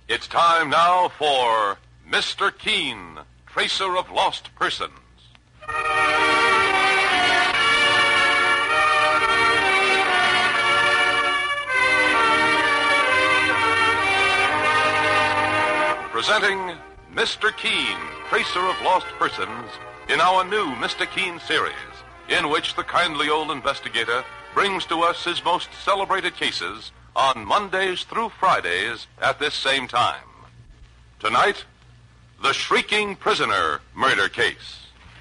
It's time now for Mr. Keen, Tracer of Lost Persons. Presenting Mr. Keen, Tracer of Lost Persons, in our new Mr. Keen series, in which the kindly old investigator brings to us his most celebrated cases on Mondays through Fridays at this same time. Tonight, the Shrieking Prisoner murder case.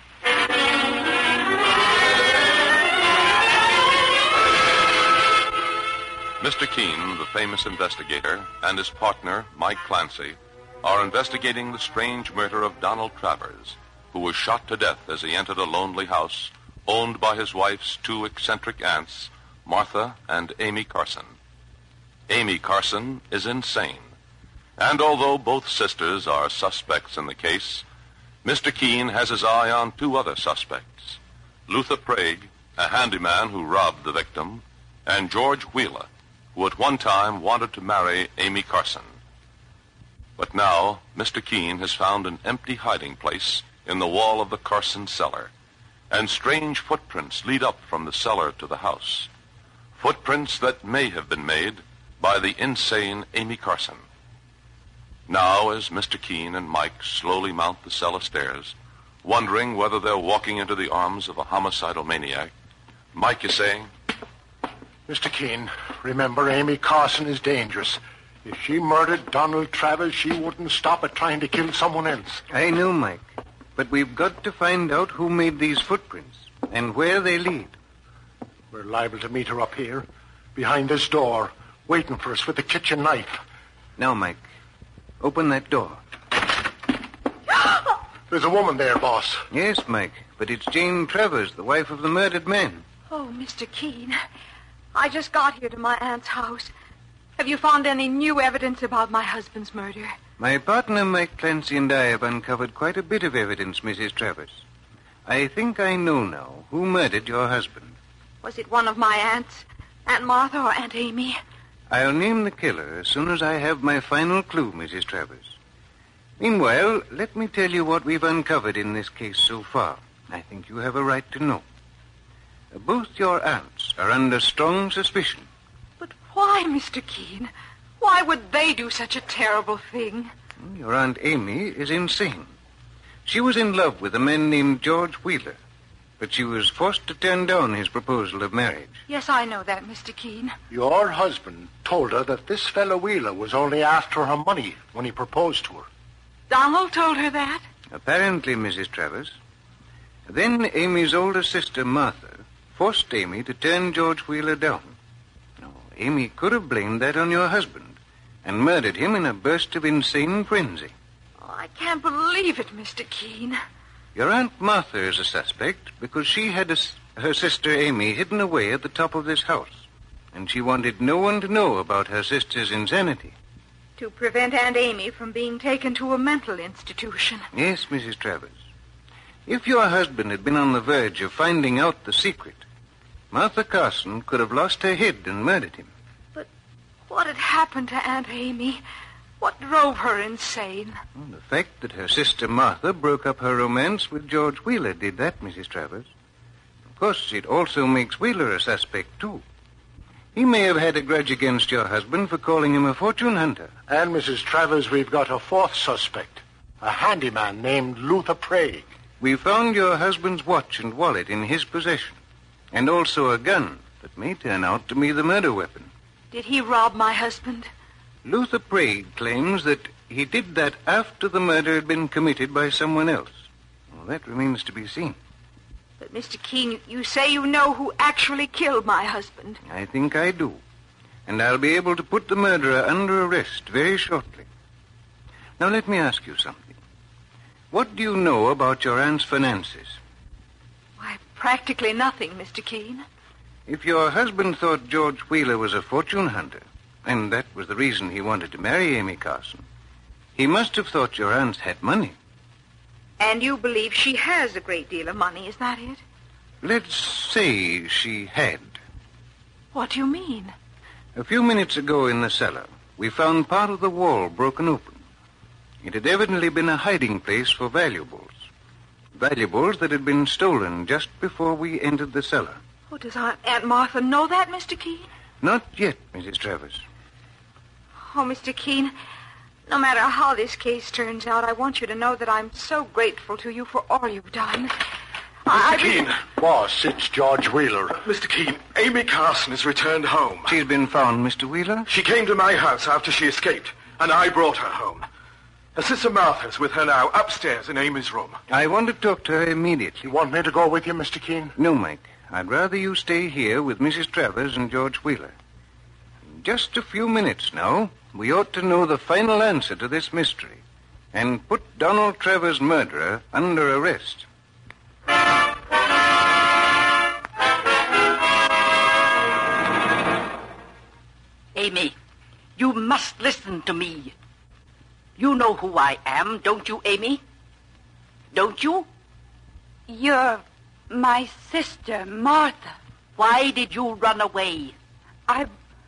Mr. Keen, the famous investigator, and his partner, Mike Clancy, are investigating the strange murder of Donald Travers, who was shot to death as he entered a lonely house owned by his wife's two eccentric aunts, Martha and Amy Carson. Amy Carson is insane, and although both sisters are suspects in the case, Mr. Keen has his eye on two other suspects, Luther Prague, a handyman who robbed the victim, and George Wheeler, who at one time wanted to marry Amy Carson. But now, Mr. Keen has found an empty hiding place in the wall of the Carson cellar, and strange footprints lead up from the cellar to the house. Footprints that may have been made by the insane Amy Carson. Now, as Mr. Keen and Mike slowly mount the cellar stairs, wondering whether they're walking into the arms of a homicidal maniac, Mike is saying, Mr. Keen, remember, Amy Carson is dangerous. If she murdered Donald Travers, she wouldn't stop at trying to kill someone else. I know, Mike. But we've got to find out who made these footprints and where they lead. We're liable to meet her up here, behind this door, waiting for us with the kitchen knife. Now, Mike, open that door. There's a woman there, boss. Yes, Mike, but it's Jane Travers, the wife of the murdered man. Oh, Mr. Keen, I just got here to my aunt's house. Have you found any new evidence about my husband's murder? My partner, Mike Clancy, and I have uncovered quite a bit of evidence, Mrs. Travers. I think I know now who murdered your husband. Was it one of my aunts, Aunt Martha or Aunt Amy? I'll name the killer as soon as I have my final clue, Mrs. Travers. Meanwhile, let me tell you what we've uncovered in this case so far. I think you have a right to know. Both your aunts are under strong suspicion. But why, Mr. Keen? Why would they do such a terrible thing? Your Aunt Amy is insane. She was in love with a man named George Wheeler, but she was forced to turn down his proposal of marriage. Yes, I know that, Mr. Keen. Your husband told her that this fellow Wheeler was only after her money when he proposed to her. Donald told her that? Apparently, Mrs. Travers. Then Amy's older sister, Martha, forced Amy to turn George Wheeler down. Now, Amy could have blamed that on your husband and murdered him in a burst of insane frenzy. Oh, I can't believe it, Mr. Keen. Your Aunt Martha is a suspect because she had her sister Amy hidden away at the top of this house, and she wanted no one to know about her sister's insanity. To prevent Aunt Amy from being taken to a mental institution. Yes, Mrs. Travers. If your husband had been on the verge of finding out the secret, Martha Carson could have lost her head and murdered him. But what had happened to Aunt Amy? What drove her insane? Well, the fact that her sister Martha broke up her romance with George Wheeler did that, Mrs. Travers. Of course, it also makes Wheeler a suspect, too. He may have had a grudge against your husband for calling him a fortune hunter. And, Mrs. Travers, we've got a fourth suspect, a handyman named Luther Prague. We found your husband's watch and wallet in his possession, and also a gun that may turn out to be the murder weapon. Did he rob my husband? Luther Prague claims that he did that after the murder had been committed by someone else. Well, that remains to be seen. But, Mr. Keen, you say you know who actually killed my husband. I think I do. And I'll be able to put the murderer under arrest very shortly. Now, let me ask you something. What do you know about your aunt's finances? Why, practically nothing, Mr. Keen. If your husband thought George Wheeler was a fortune hunter, and that was the reason he wanted to marry Amy Carson, he must have thought your aunt had money. And you believe she has a great deal of money, is that it? Let's say she had. What do you mean? A few minutes ago in the cellar, we found part of the wall broken open. It had evidently been a hiding place for valuables. Valuables that had been stolen just before we entered the cellar. Oh, does Aunt Martha know that, Mr. Keene? Not yet, Mrs. Travers. Oh, Mr. Keene, no matter how this case turns out, I want you to know that I'm so grateful to you for all you've done. Mr. Keene. Boss, it's George Wheeler. Mr. Keene, Amy Carson has returned home. She's been found, Mr. Wheeler? She came to my house after she escaped, and I brought her home. Her sister Martha's with her now upstairs in Amy's room. I want to talk to her immediately. You want me to go with you, Mr. Keene? No, Mike. I'd rather you stay here with Mrs. Travers and George Wheeler. In just a few minutes now, we ought to know the final answer to this mystery and put Donald Travers' murderer under arrest. Amy, you must listen to me. You know who I am, don't you, Amy? Don't you? You're my sister, Martha. Why did you run away? I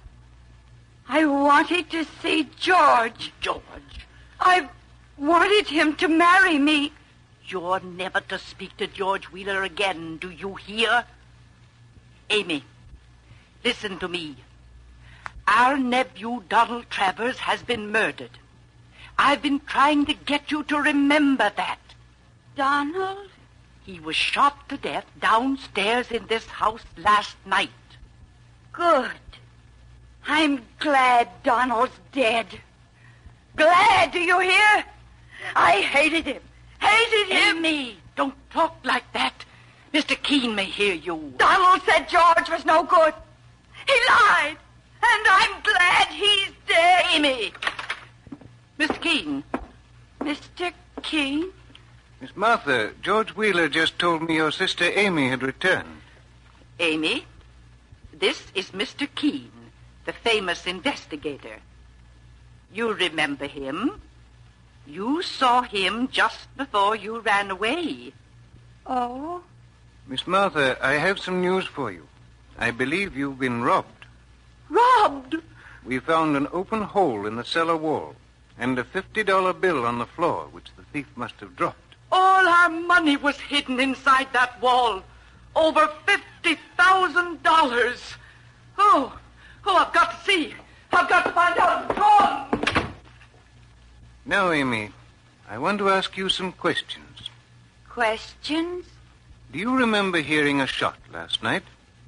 wanted to see George. George? I wanted him to marry me. You're never to speak to George Wheeler again, do you hear? Amy, listen to me. Our nephew, Donald Travers, has been murdered. I've been trying to get you to remember that. Donald? He was shot to death downstairs in this house last night. Good. I'm glad Donald's dead. Glad, do you hear? I hated him. Hated him. Amy, don't talk like that. Mr. Keene may hear you. Donald said George was no good. He lied. And I'm glad he's dead. Amy! Mr. Keene. Mr. Keene? Miss Martha, George Wheeler just told me your sister Amy had returned. Amy, this is Mr. Keene, the famous investigator. You remember him? You saw him just before you ran away. Oh? Miss Martha, I have some news for you. I believe you've been robbed. Robbed? We found an open hole in the cellar wall and a $50 bill on the floor, which the thief must have dropped. All our money was hidden inside that wall. Over $50,000. Oh, I've got to see. I've got to find out. Go on. Now, Amy, I want to ask you some questions. Questions? Do you remember hearing a shot last night?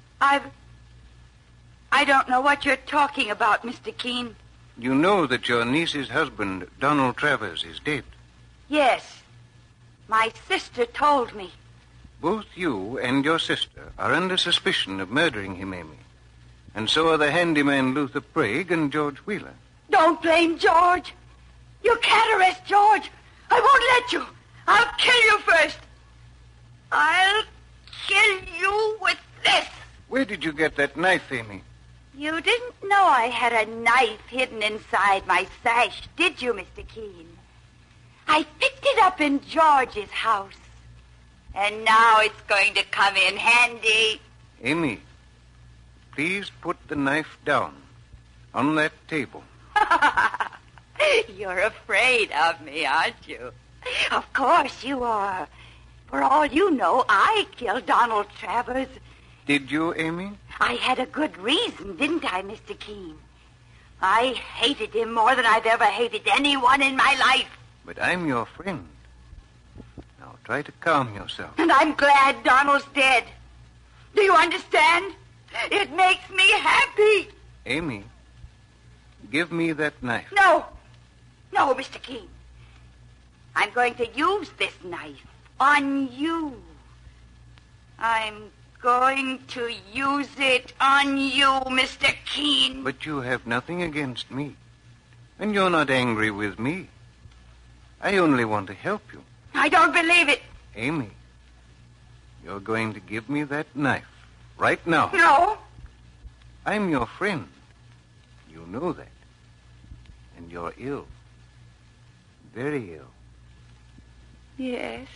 I don't know what you're talking about, Mr. Keene. You know that your niece's husband, Donald Travers, is dead. Yes. My sister told me. Both you and your sister are under suspicion of murdering him, Amy. And so are the handyman Luther Prague and George Wheeler. Don't blame George. You can't arrest George. I won't let you. I'll kill you first. I'll kill you with this. Where did you get that knife, Amy? You didn't know I had a knife hidden inside my sash, did you, Mr. Keene? I picked it up in George's house. And now it's going to come in handy. Amy, please put the knife down on that table. You're afraid of me, aren't you? Of course you are. For all you know, I killed Donald Travers. Did you, Amy? I had a good reason, didn't I, Mr. Keene? I hated him more than I've ever hated anyone in my life. But I'm your friend. Now try to calm yourself. And I'm glad Donald's dead. Do you understand? It makes me happy. Amy, give me that knife. No, Mr. Keene. I'm going to use this knife on you. I'm going to use it on you, Mr. Keene. But you have nothing against me. And you're not angry with me. I only want to help you. I don't believe it. Amy, you're going to give me that knife right now. No. I'm your friend. You know that. And you're ill. Very ill. Yes.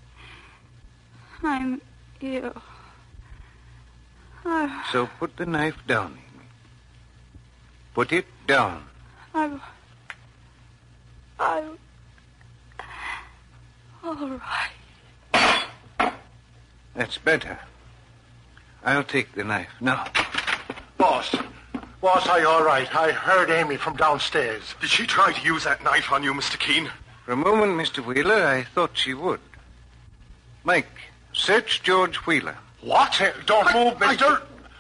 I'm ill. So put the knife down, Amy. Put it down. I'll... All right. That's better. I'll take the knife now. Boss, are you all right? I heard Amy from downstairs. Did she try to use that knife on you, Mr. Keene? For a moment, Mr. Wheeler, I thought she would. Mike, search George Wheeler. What? Don't move, mister.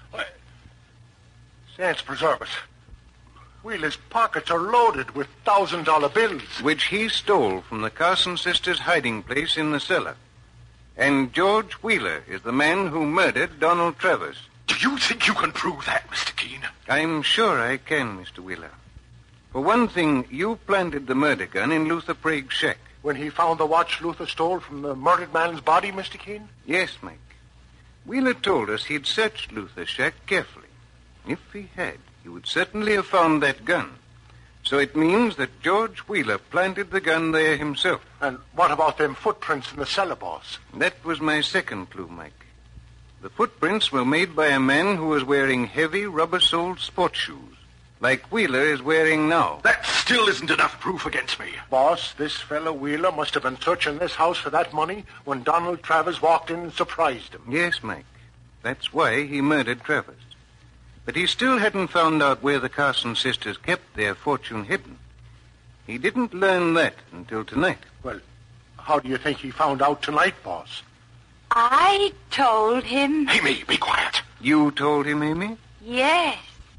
Saints preserve us. Wheeler's pockets are loaded with $1,000 bills. Which he stole from the Carson sisters' hiding place in the cellar. And George Wheeler is the man who murdered Donald Travers. Do you think you can prove that, Mr. Keene? I'm sure I can, Mr. Wheeler. For one thing, you planted the murder gun in Luther Prague's shack. When he found the watch Luther stole from the murdered man's body, Mr. Keene? Yes, Mike. Wheeler told us he'd searched Luther's shack carefully. If he had, he would certainly have found that gun. So it means that George Wheeler planted the gun there himself. And what about them footprints in the cellar, boss? That was my second clue, Mike. The footprints were made by a man who was wearing heavy rubber-soled sports shoes, like Wheeler is wearing now. That still isn't enough proof against me. Boss, this fellow Wheeler must have been searching this house for that money when Donald Travers walked in and surprised him. Yes, Mike. That's why he murdered Travers. But he still hadn't found out where the Carson sisters kept their fortune hidden. He didn't learn that until tonight. Well, how do you think he found out tonight, boss? I told him. Amy, be quiet. You told him, Amy? Yes.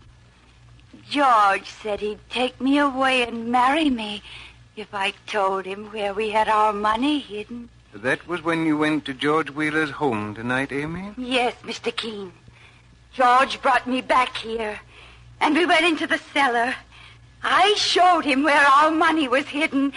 George said he'd take me away and marry me if I told him where we had our money hidden. That was when you went to George Wheeler's home tonight, Amy? Yes, Mr. Keene. George brought me back here, and we went into the cellar. I showed him where our money was hidden,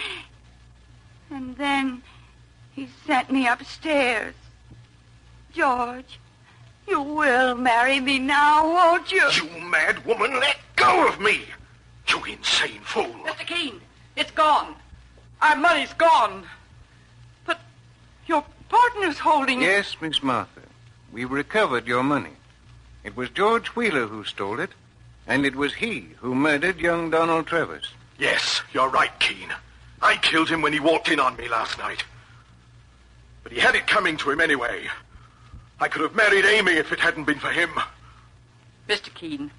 and then he sent me upstairs. George, you will marry me now, won't you? You mad woman, let go of me! You insane fool! Mr. Keene, it's gone. Our money's gone. But your partner's holding it. Yes, Miss Martha. We've recovered your money. It was George Wheeler who stole it, and it was he who murdered young Donald Travers. Yes, you're right, Keene. I killed him when he walked in on me last night. But he had it coming to him anyway. I could have married Amy if it hadn't been for him. Mr. Keene,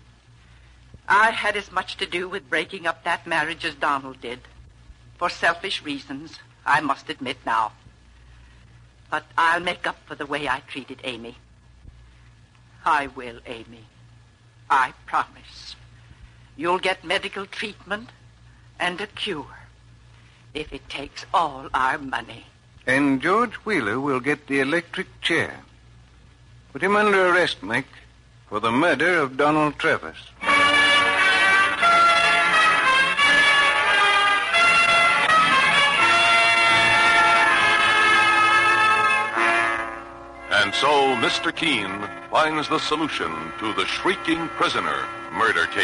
I had as much to do with breaking up that marriage as Donald did. For selfish reasons, I must admit now. But I'll make up for the way I treated Amy. I will, Amy. I promise. You'll get medical treatment and a cure if it takes all our money. And George Wheeler will get the electric chair. Put him under arrest, Mike, for the murder of Donald Travers. And so Mr. Keene finds the solution to the Shrieking Prisoner murder case.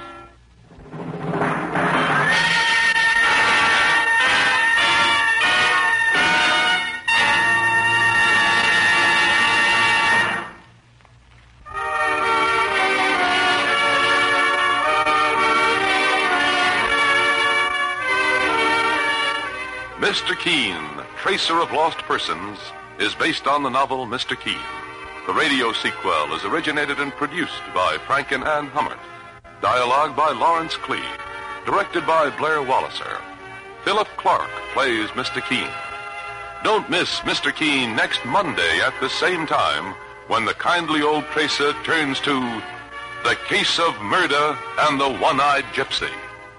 Mr. Keene, Tracer of Lost Persons, is based on the novel Mr. Keene. The radio sequel is originated and produced by Frank and Ann Hummert. Dialogue by Lawrence Clee. Directed by Blair Walliser. Philip Clark plays Mr. Keene. Don't miss Mr. Keene next Monday at the same time when the kindly old tracer turns to The Case of Murder and the One-Eyed Gypsy.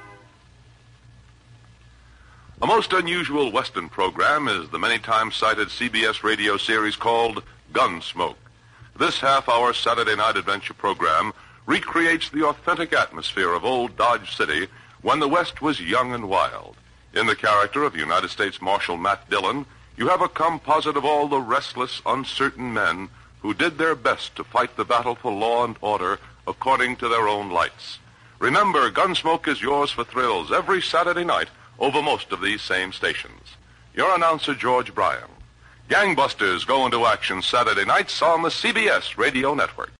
A most unusual Western program is the many times cited CBS radio series called Gunsmoke. This half-hour Saturday night adventure program recreates the authentic atmosphere of old Dodge City when the West was young and wild. In the character of United States Marshal Matt Dillon, you have a composite of all the restless, uncertain men who did their best to fight the battle for law and order according to their own lights. Remember, Gunsmoke is yours for thrills every Saturday night over most of these same stations. Your announcer, George Bryan. Gangbusters go into action Saturday nights on the CBS Radio Network.